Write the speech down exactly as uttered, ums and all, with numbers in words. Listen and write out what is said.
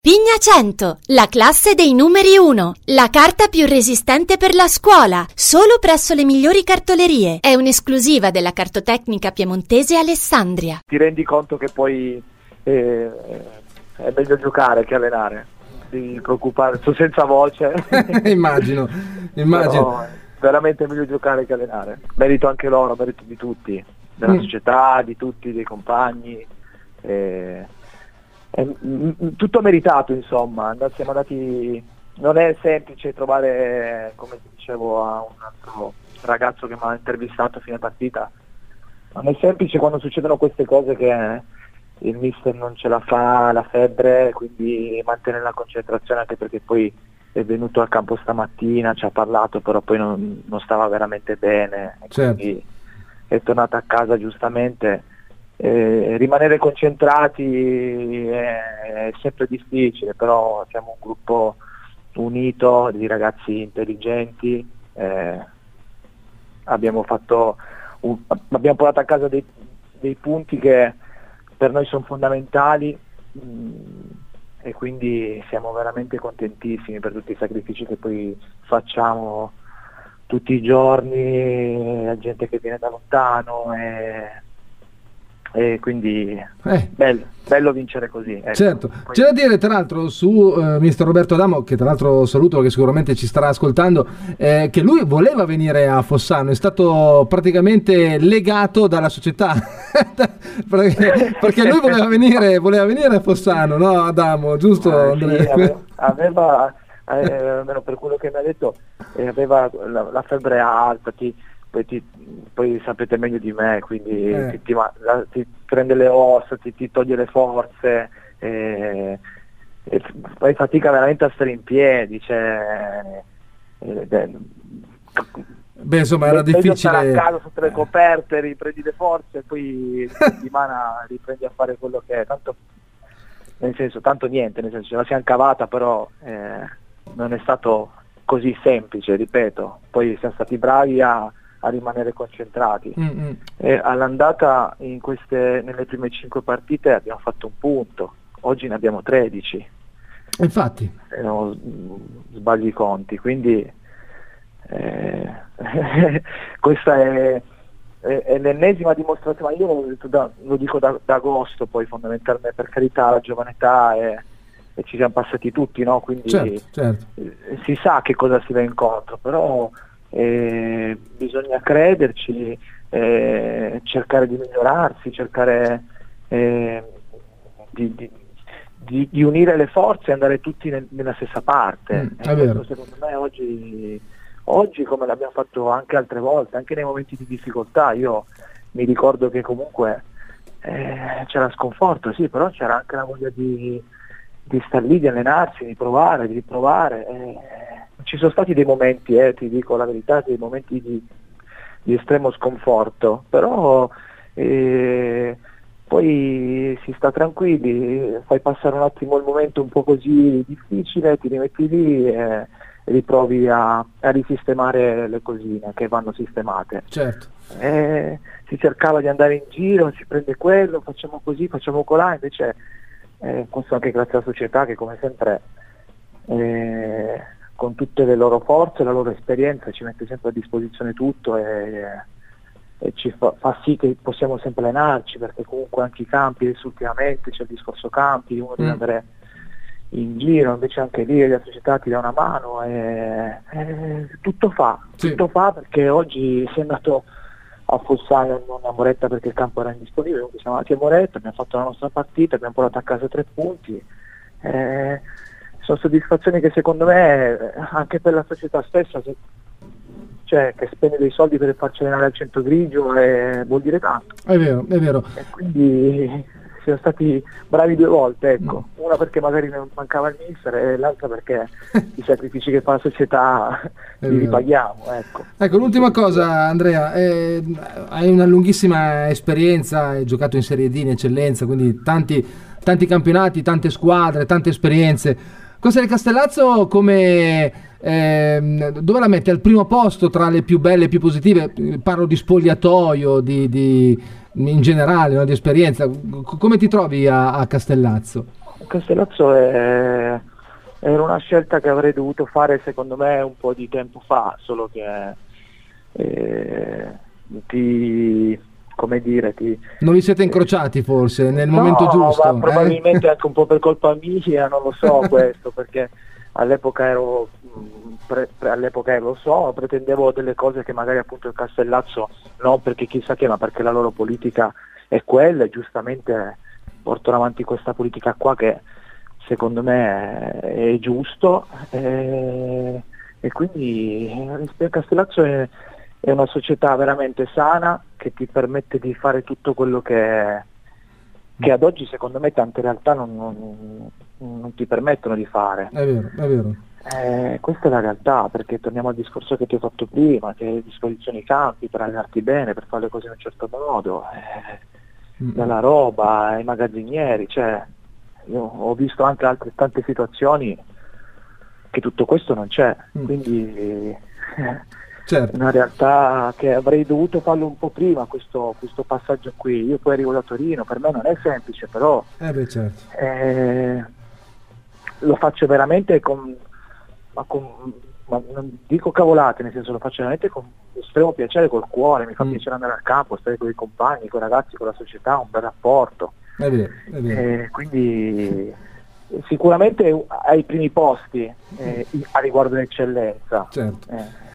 Pigna cento, la classe dei numeri uno, la carta più resistente per la scuola, solo presso le migliori cartolerie. È un'esclusiva della Cartotecnica Piemontese Alessandria. Ti rendi conto che poi eh, è meglio giocare che allenare, di preoccupare, sono senza voce. immagino, immagino. Però è veramente meglio giocare che allenare. Merito anche loro, merito di tutti, della Mm. società, di tutti, dei compagni. Eh, È tutto meritato, insomma. Siamo andati, non è semplice trovare, come ti dicevo a un altro ragazzo che mi ha intervistato a fine partita, non è semplice quando succedono queste cose che il mister non ce la fa, la febbre, quindi mantenere la concentrazione, anche perché poi è venuto al campo stamattina, ci ha parlato, però poi non, non stava veramente bene, e Certo. quindi è tornato a casa giustamente. Eh, rimanere concentrati è, è sempre difficile, però siamo un gruppo unito di ragazzi intelligenti, eh, abbiamo fatto un, abbiamo portato a casa dei, dei punti che per noi sono fondamentali, mh, e quindi siamo veramente contentissimi per tutti i sacrifici che poi facciamo tutti i giorni, la gente che viene da lontano, e e quindi Eh. bello, bello vincere così, ecco. Certo, Poi- c'è da dire tra l'altro su eh, mister Roberto Adamo, che tra l'altro saluto, che sicuramente ci starà ascoltando, eh, che lui voleva venire a Fossano, è stato praticamente legato dalla società perché, perché lui voleva venire, voleva venire a Fossano, no Adamo, giusto Ah, sì, Andrea? aveva, aveva eh, almeno per quello che mi ha detto, eh, aveva la, la febbre alta, ti, poi, ti, poi sapete meglio di me, quindi Eh. ti, ti, ma- la- ti prende le ossa, ti, ti toglie le forze, eh, e f- fai fatica veramente a stare in piedi, cioè, eh, beh, Beh, insomma, era meglio stare a difficile. casa sotto le coperte, riprendi le forze e poi in settimana riprendi a fare quello che è, tanto, nel senso, tanto niente, nel senso, ce la siamo cavata, però eh, non è stato così semplice, ripeto, poi siamo stati bravi a, a rimanere concentrati. Mm-mm. E all'andata in queste, nelle prime cinque partite abbiamo fatto un punto, oggi ne abbiamo tredici, Infatti, se non sbagli i conti, quindi eh, questa è, è, è l'ennesima dimostrazione, ma io lo, detto da- lo dico da, da agosto, poi fondamentalmente, per carità, la giovane età, e, e ci siamo passati tutti, no? Quindi certo, certo. eh, si sa che cosa si va incontro, però eh, bisogna crederci, eh, cercare di migliorarsi, cercare eh, di, di- di- di unire le forze e andare tutti nel- nella stessa parte. Mm, è E vero. questo, secondo me, oggi, oggi, come l'abbiamo fatto anche altre volte, anche nei momenti di difficoltà, io mi ricordo che comunque eh, c'era sconforto, sì, però c'era anche la voglia di, di star lì, di allenarsi, di provare, di riprovare. eh, ci sono stati dei momenti, eh, ti dico la verità, dei momenti di, di estremo sconforto, però eh, poi si sta tranquilli, fai passare un attimo il momento un po' così difficile, ti rimetti lì e, e riprovi a, a risistemare le cosine che vanno sistemate. Certo. Eh, si cercava di andare in giro, si prende quello, facciamo così, facciamo colà, invece eh, questo anche grazie alla società che, come sempre, eh, con tutte le loro forze, la loro esperienza, ci mette sempre a disposizione tutto, e, e ci fa, fa sì che possiamo sempre allenarci, perché comunque anche i campi, adesso ultimamente c'è il discorso campi, uno deve Mm. andare in giro, invece anche lì la società ti dà una mano, e, e tutto fa, Sì. tutto fa, perché oggi sei andato a Fossano, non a Moretta perché il campo era indisponibile, quindi siamo andati a Moretta, abbiamo fatto la nostra partita, abbiamo portato a casa tre punti. Eh, sono soddisfazioni che secondo me eh, anche per la società stessa, se- cioè che spende dei soldi per farci allenare al centro grigio, eh, vuol dire tanto, È vero, è vero. e quindi siamo stati bravi due volte, ecco, una perché magari ne mancava il mister e l'altra perché i sacrifici che fa la società È li vero. ripaghiamo, ecco. Ecco, l'ultima cosa, Andrea, eh, hai una lunghissima esperienza, hai giocato in Serie D in eccellenza, quindi tanti, tanti campionati, tante squadre, tante esperienze. Cosa del Castellazzo, come, ehm, dove la metti? Al primo posto tra le più belle e più positive? Parlo di spogliatoio, di, di- in generale, no, di esperienza. C- come ti trovi a, a Castellazzo? Castellazzo è, era una scelta che avrei dovuto fare secondo me un po' di tempo fa, solo che eh, ti, come dire, ti... Non vi siete incrociati forse nel no, momento giusto? Ma probabilmente eh? anche un po' per colpa mia, non lo so questo, perché all'epoca ero, pre, pre, all'epoca ero, lo so, pretendevo delle cose che magari appunto il Castellazzo, non perché chissà che, ma perché la loro politica è quella, e giustamente portano avanti questa politica qua che secondo me è, è giusto, e, e quindi il Castellazzo è, è una società veramente sana che ti permette di fare tutto quello che, che ad oggi secondo me tante realtà non, non, non ti permettono di fare. È vero, è vero. Eh, questa è la realtà, perché torniamo al discorso che ti ho fatto prima, che hai a disposizione i campi per allenarti bene, per fare le cose in un certo modo, eh, mm. dalla roba ai magazzinieri, cioè io ho visto anche altre tante situazioni che tutto questo non c'è, mm. quindi eh, certo. Una realtà che avrei dovuto farlo un po' prima questo, questo passaggio qui. Io poi arrivo da Torino, per me non è semplice, però eh beh, certo. eh, lo faccio veramente con, ma con ma non dico cavolate, nel senso lo faccio veramente con estremo piacere, col cuore, mi fa mm. piacere andare al campo, stare con i compagni, con i ragazzi, con la società, un bel rapporto. È vero, è vero. Eh, quindi sicuramente ai primi posti eh, a riguardo dell'eccellenza. Certo. Eh.